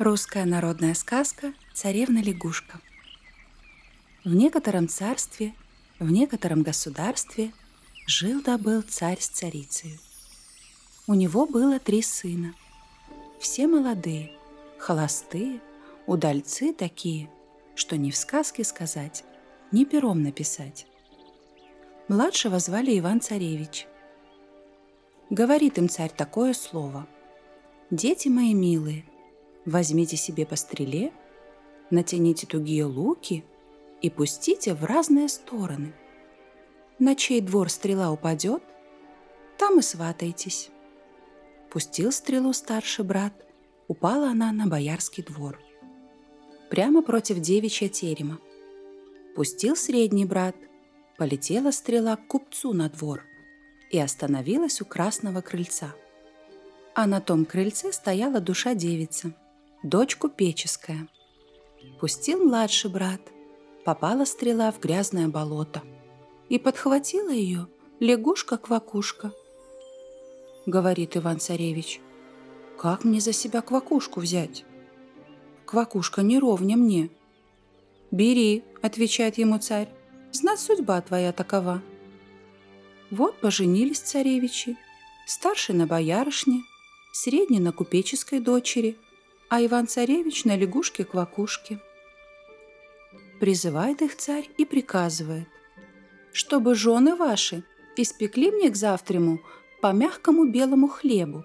Русская народная сказка «Царевна-лягушка». В некотором царстве, в некотором государстве жил-да был царь с царицею. У него было 3 сына. Все молодые, холостые, удальцы такие, что ни в сказке сказать, ни пером написать. Младшего звали Иван-царевич. Говорит им царь такое слово: «Дети мои милые, возьмите себе по стреле, натяните тугие луки и пустите в разные стороны. На чей двор стрела упадет, там и сватайтесь». Пустил стрелу старший брат, упала она на боярский двор, прямо против девичья терема. Пустил средний брат, полетела стрела к купцу на двор и остановилась у красного крыльца. А на том крыльце стояла душа девицы, дочь купеческая. Пустил младший брат, попала стрела в грязное болото, и подхватила ее лягушка-квакушка. Говорит Иван-царевич: «Как мне за себя квакушку взять? Квакушка не ровня мне». «Бери», — отвечает ему царь, — «знать судьба твоя такова». Вот поженились царевичи, старший на боярышне, средний на купеческой дочери, а Иван-царевич на лягушке-квакушке. Призывает их царь и приказывает: «Чтобы жены ваши испекли мне к завтраму по мягкому белому хлебу».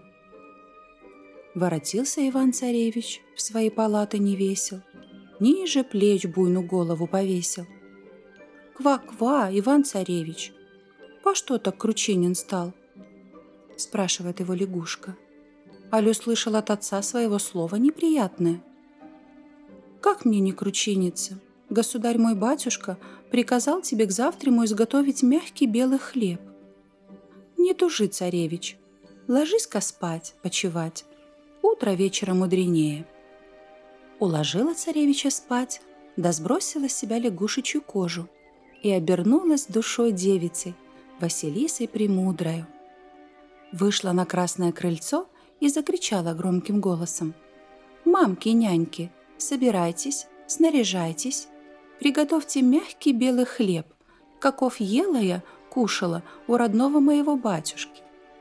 Воротился Иван-царевич в свои палаты невесел, ниже плеч буйну голову повесил. «Ква-ква, Иван-царевич, по что так кручинен стал?» Спрашивает его лягушка. «Аль услышал от отца своего слово неприятное?» «Как мне не кручиниться? Государь мой батюшка приказал тебе к завтраму изготовить мягкий белый хлеб». «Не тужи, царевич, ложись-ка спать, почевать, утро вечера мудренее». Уложила царевича спать, да сбросила с себя лягушечью кожу и обернулась душой девицей, Василисой Премудрою. Вышла на красное крыльцо и закричала громким голосом: «Мамки, няньки, собирайтесь, снаряжайтесь, приготовьте мягкий белый хлеб, каков ела я, кушала у родного моего батюшки».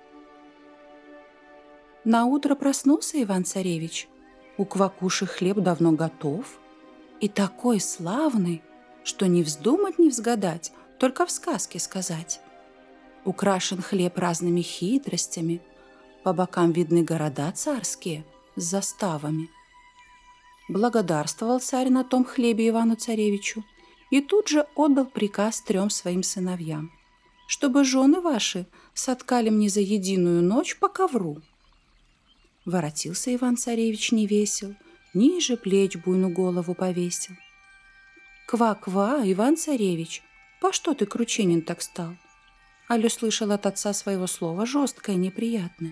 Наутро проснулся Иван-царевич. У квакуши хлеб давно готов и такой славный, что не вздумать, не взгадать, только в сказке сказать. Украшен хлеб разными хитростями, по бокам видны города царские с заставами. Благодарствовал царь на том хлебе Ивану-царевичу и тут же отдал приказ 3 своим сыновьям, чтобы жены ваши соткали мне за единую ночь по ковру. Воротился Иван-царевич невесел, ниже плеч буйну голову повесил. «Ква-ква, Иван-царевич, по что ты кручинен так стал?» Аль услышал от отца своего слово жесткое, неприятное.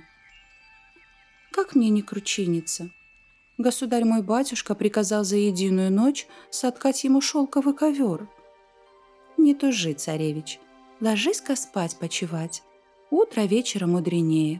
«Как мне не кручиниться? Государь мой батюшка приказал за единую ночь соткать ему шелковый ковер». «Не тужи, царевич, ложись-ка спать почевать, утро вечера мудренее».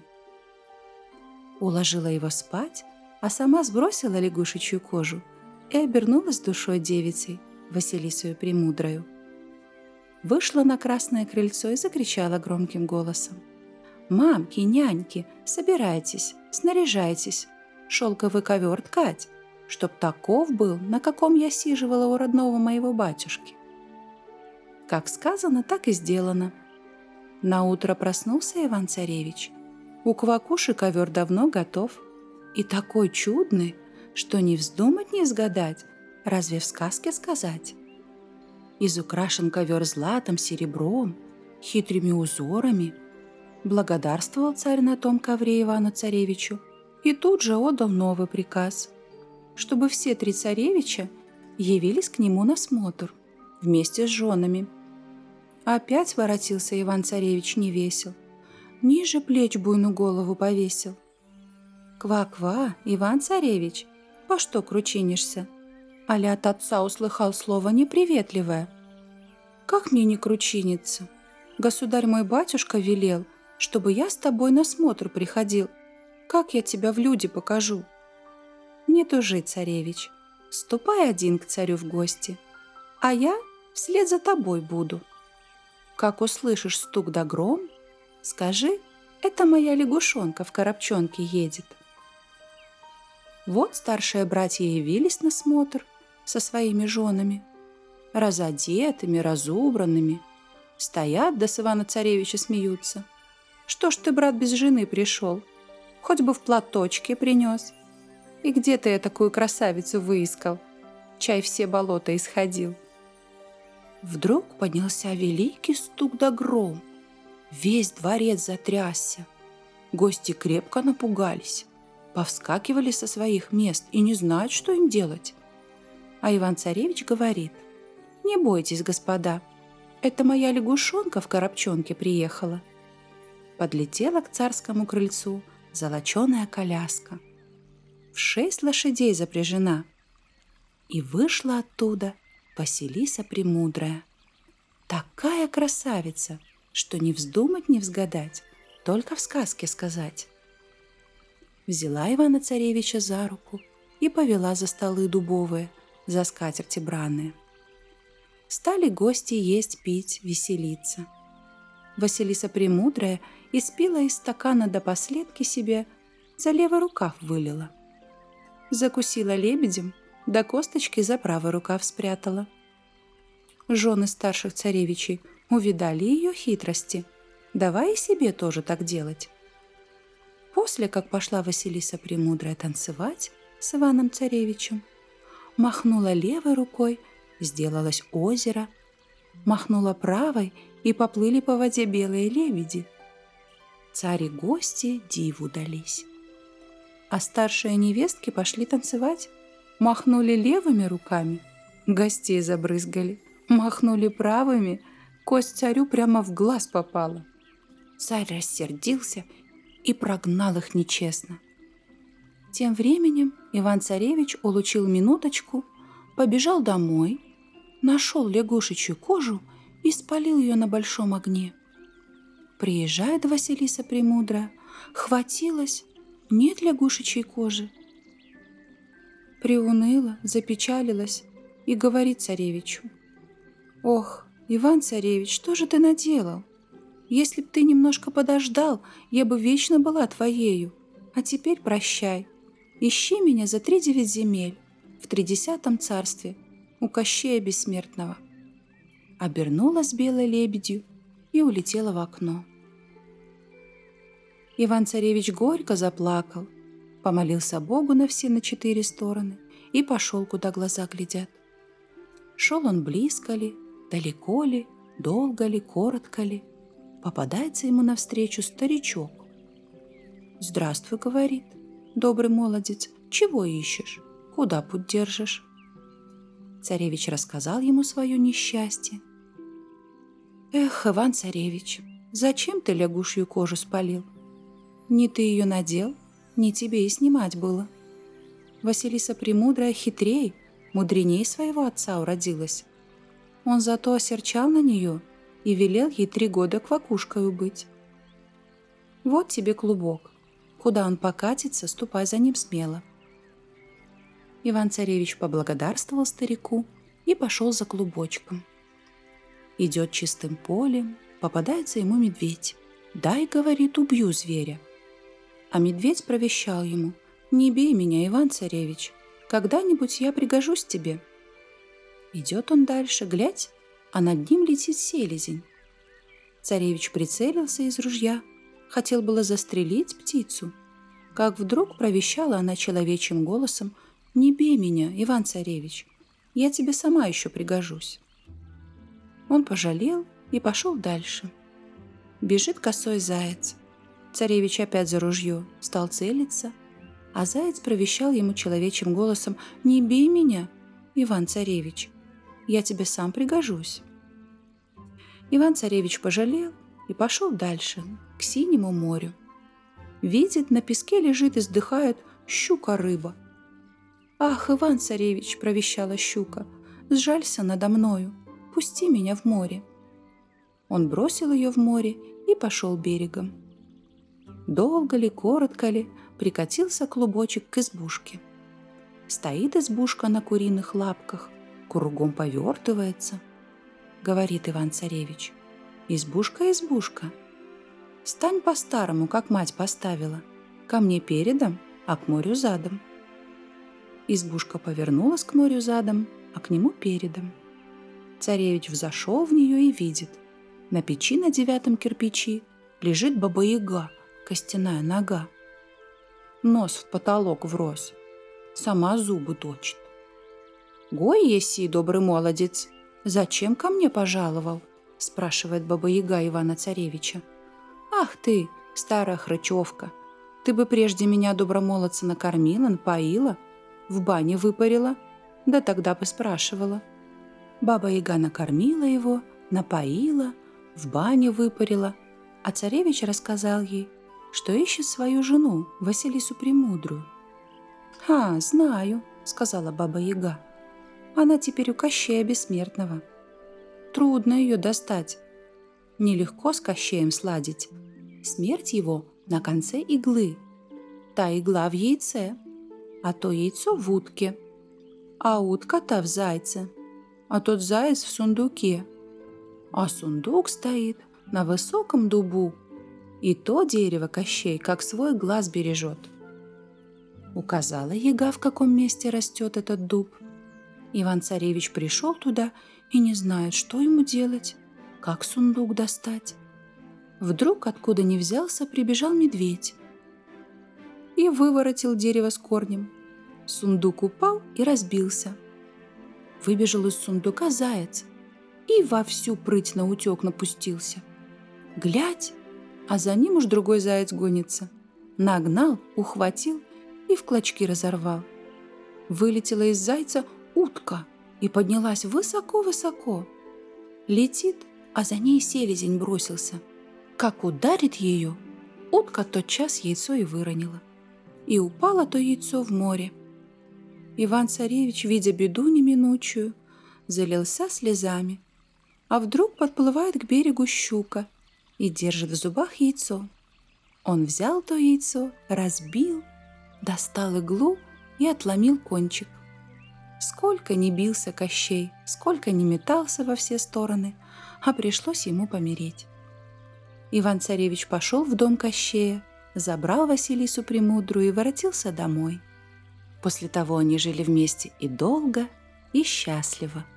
Уложила его спать, а сама сбросила лягушечью кожу и обернулась душой девицей, Василисою Премудрою. Вышла на красное крыльцо и закричала громким голосом: «Мамки, няньки, собирайтесь, снаряжайтесь, шелковый ковер ткать, чтоб таков был, на каком я сиживала у родного моего батюшки». Как сказано, так и сделано. Наутро проснулся Иван-царевич. У квакуши ковер давно готов и такой чудный, что не вздумать, не сгадать, разве в сказке сказать. Изукрашен ковер златом, серебром, хитрыми узорами. Благодарствовал царь на том ковре Ивану-царевичу и тут же отдал новый приказ, чтобы все 3 царевича явились к нему на смотр вместе с женами. Опять воротился Иван-царевич невесел, ниже плеч буйну голову повесил. «Ква-ква, Иван-царевич, по что кручинишься? Али от отца услыхал слово неприветливое?» «Как мне не кручиниться? Государь мой батюшка велел, чтобы я с тобой на смотр приходил. Как я тебя в люди покажу?» Не тужи, царевич, ступай один к царю в гости, а я вслед за тобой буду. Как услышишь стук да гром, скажи, это моя лягушонка в коробчонке едет. Вот старшие братья явились на смотр со своими женами, разодетыми, разубранными, стоят да с Ивана-царевича смеются. Что ж ты, брат, без жены пришел? Хоть бы в платочке принес. И где ты такую красавицу выискал? Чай все болота исходил. Вдруг поднялся великий стук да гром. Весь дворец затрясся. Гости крепко напугались, повскакивали со своих мест и не знают, что им делать. А Иван-царевич говорит: «Не бойтесь, господа, это моя лягушонка в коробчонке приехала». Подлетела к царскому крыльцу золоченая коляска, в 6 лошадей запряжена, и вышла оттуда Василиса Премудрая. Такая красавица, что не вздумать, не взгадать, только в сказке сказать. Взяла Ивана-царевича за руку и повела за столы дубовые, за скатерти бранные. Стали гости есть, пить, веселиться. Василиса Премудрая испила из стакана до последки себе, за левый рукав вылила. Закусила лебедем, да косточки за правый рукав спрятала. Жены старших царевичей увидали ее хитрости, давай и себе тоже так делать. После, как пошла Василиса Премудрая танцевать с Иваном-царевичем, махнула левой рукой, сделалось озеро, махнула правой, и поплыли по воде белые лебеди. Царь и гости диву дались. А старшие невестки пошли танцевать, махнули левыми руками, гостей забрызгали, махнули правыми, кость царю прямо в глаз попала. Царь рассердился и прогнал их нечестно. Тем временем Иван-царевич улучил минуточку, побежал домой, нашел лягушечью кожу и спалил ее на большом огне. Приезжает Василиса Премудрая, хватилась, нет лягушечьей кожи. Приуныла, запечалилась и говорит царевичу: «Ох, Иван-царевич, что же ты наделал? Если б ты немножко подождал, я бы вечно была твоею. А теперь прощай, ищи меня за 39 земель в 30 царстве у Кощея Бессмертного». Обернулась белой лебедью и улетела в окно. Иван-царевич горько заплакал, помолился Богу на все на 4 стороны и пошел, куда глаза глядят. Шел он близко ли, далеко ли, долго ли, коротко ли, попадается ему навстречу старичок. «Здравствуй, — говорит, — добрый молодец, чего ищешь, куда путь держишь?» Царевич рассказал ему свое несчастье. «Эх, Иван-царевич, зачем ты лягушью кожу спалил? Не ты ее надел, не тебе и снимать было. Василиса Премудрая хитрей, мудреней своего отца уродилась. Он зато осерчал на нее и велел ей 3 года квакушкою быть. Вот тебе клубок, куда он покатится, ступай за ним смело». Иван-царевич поблагодарствовал старику и пошел за клубочком. Идет чистым полем, попадается ему медведь. «Дай, — говорит, — убью зверя». А медведь провещал ему: «Не бей меня, Иван-царевич, когда-нибудь я пригожусь тебе». Идет он дальше, глядь, а над ним летит селезень. Царевич прицелился из ружья, хотел было застрелить птицу, как вдруг провещала она человечьим голосом: «Не бей меня, Иван-царевич, я тебе сама еще пригожусь». Он пожалел и пошел дальше. Бежит косой заяц. Царевич опять за ружье стал целиться, а заяц провещал ему человечьим голосом: «Не бей меня, Иван-царевич, я тебе сам пригожусь». Иван-царевич пожалел и пошел дальше, к синему морю. Видит, на песке лежит и вздыхает щука-рыба. «Ах, Иван-царевич, — провещала щука, — сжалься надо мною, пусти меня в море». Он бросил ее в море и пошел берегом. Долго ли, коротко ли, прикатился клубочек к избушке. Стоит избушка на куриных лапках, кругом повертывается. Говорит Иван-царевич: избушка, избушка, стань по-старому, как мать поставила, ко мне передом, а к морю задом. Избушка повернулась к морю задом, а к нему передом. Царевич взошел в нее и видит: на печи на 9 кирпичи лежит баба-яга, костяная нога. Нос в потолок врос, сама зубы точит. «Гой еси, добрый молодец, зачем ко мне пожаловал?» — спрашивает баба-яга Ивана-царевича. «Ах ты, старая хрычевка, ты бы прежде меня, добромолодца, накормила, напоила, в бане выпарила, да тогда бы спрашивала». Баба-яга накормила его, напоила, в бане выпарила, а царевич рассказал ей, что ищет свою жену, Василису Премудрую. «А, знаю», — сказала баба-яга. «Она теперь у Кощея Бессмертного. Трудно ее достать. Нелегко с Кощеем сладить. Смерть его на конце иглы. Та игла в яйце, а то яйцо в утке, а утка-то в зайце, а тот заяц в сундуке. А сундук стоит на высоком дубу, и то дерево Кощей как свой глаз бережет». Указала яга, в каком месте растет этот дуб. Иван-царевич пришел туда и не знает, что ему делать, как сундук достать. Вдруг, откуда ни взялся, прибежал медведь и выворотил дерево с корнем. Сундук упал и разбился. Выбежал из сундука заяц и во всю прыть наутек напустился. Глядь, а за ним уж другой заяц гонится. Нагнал, ухватил и в клочки разорвал. Вылетела из зайца утка и поднялась высоко-высоко. Летит, а за ней селезень бросился. Как ударит ее, утка тотчас яйцо и выронила. И упало то яйцо в море. Иван-царевич, видя беду неминучую, залился слезами. А вдруг подплывает к берегу щука и держит в зубах яйцо. Он взял то яйцо, разбил, достал иглу и отломил кончик. Сколько ни бился Кощей, сколько ни метался во все стороны, а пришлось ему помереть. Иван-царевич пошел в дом Кощея, забрал Василису Премудрую и воротился домой. После того они жили вместе и долго, и счастливо.